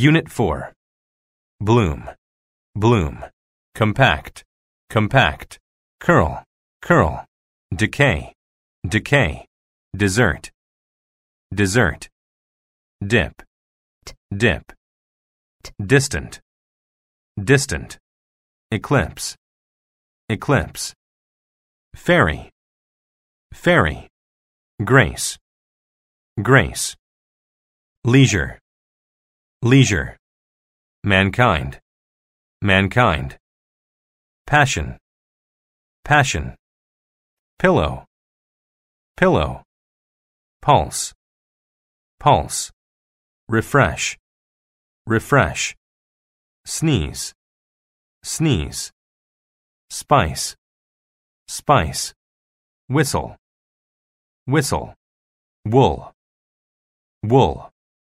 Unit 4. Bloom, bloom. Compact, compact. Curl, curl. Decay, decay. Dessert, dessert. Dip, dip. Distant, distant. Eclipse, eclipse. Fairy, fairy. Grace, grace. Leisure, leisure. Mankind, mankind. Passion, passion. Pillow, pillow. Pulse, pulse. Refresh, refresh. Sneeze, sneeze. Spice, spice. Whistle, whistle. Wool, wool.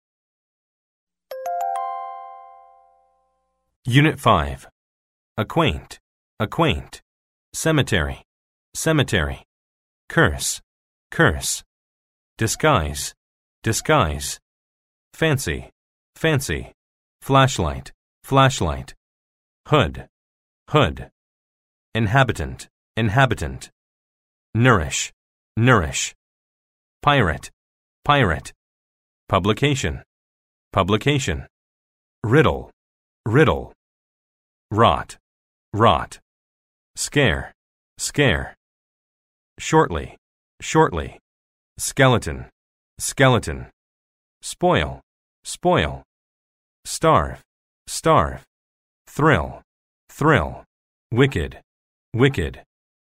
Unit 5. Acquaint, acquaint. Cemetery, cemetery. Curse, curse. Disguise, disguise. Fancy, fancy. Flashlight, flashlight. Hood, hood. Inhabitant, inhabitant. Nourish, nourish. Pirate, pirate. Publication, publication. Riddle, riddle. Rot, rot. Scare, scare. Shortly, shortly. Skeleton, skeleton. Spoil, spoil. Starve, starve. Thrill, thrill. Wicked, wicked.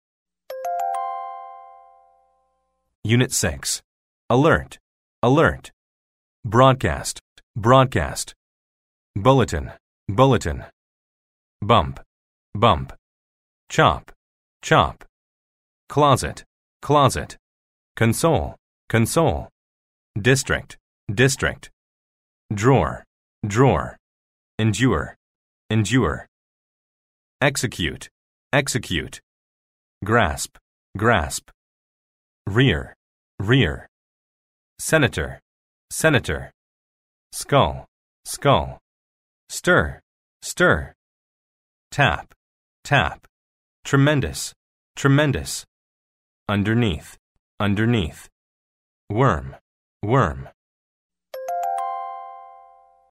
Unit 6. Alert, alert. Broadcast, broadcast. Bulletin, bulletin. Bump, bump. Chop, chop. Closet, closet. Console, console. District, district. Drawer, drawer. Endure, endure. Execute, execute. Grasp, grasp. Rear, rear. Senator, senator. Skull, skull. Stir, stir. Tap, tap. Tremendous, tremendous. Underneath, underneath. Worm, worm.